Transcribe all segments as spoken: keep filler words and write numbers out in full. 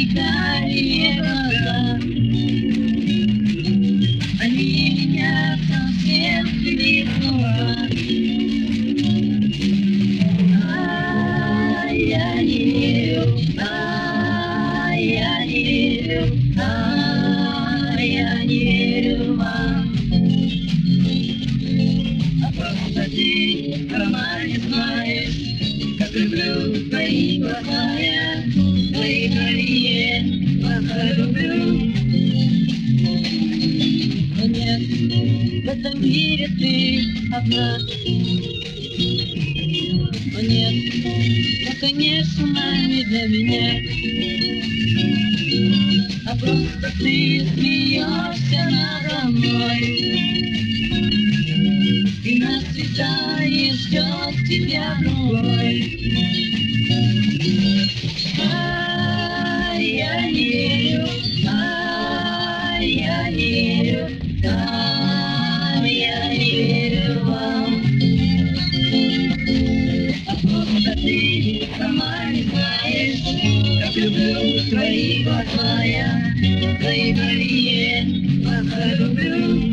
карие глаза. Они меня совсем свели с ума. А я не верю, а я не верю, а я не верю вам. А просто ты сама не знаешь, как люблю твои глаза я, твои карие глаза люблю. Но нет, в этом мире ты одна. Но нет, ну конечно не для меня. А просто ты смеешься надо мной. И на свидание ждет тебя другой. А я не верю, а я не верю, а я не верю вам. А просто ты сама не знаешь, как люблю твои глаза я, твои карие глаза люблю.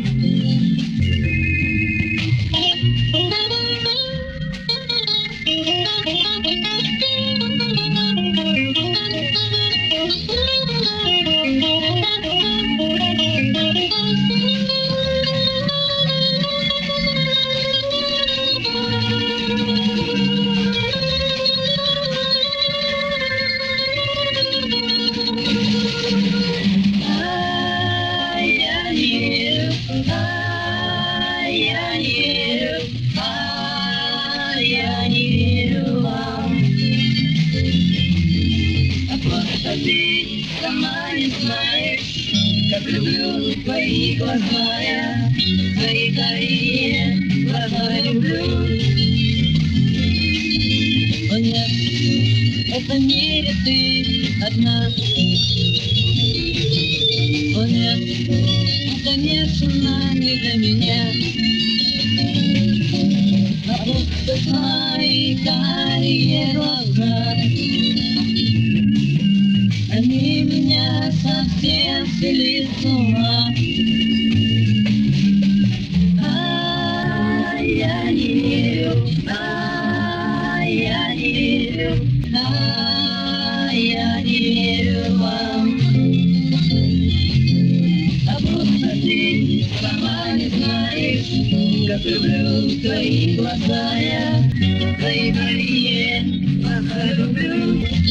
Ты сама не знаешь, как люблю твои глаза я, твои карие глаза люблю. О нет, в этом мире ты одна. О нет, ну конечно не для меня. А просто твои карие глаза, они меня совсем свели с ума. А я не верю, а я не верю, а я не верю вам. А просто ты сама не знаешь, как люблю твои глаза я, твои карие глаза люблю.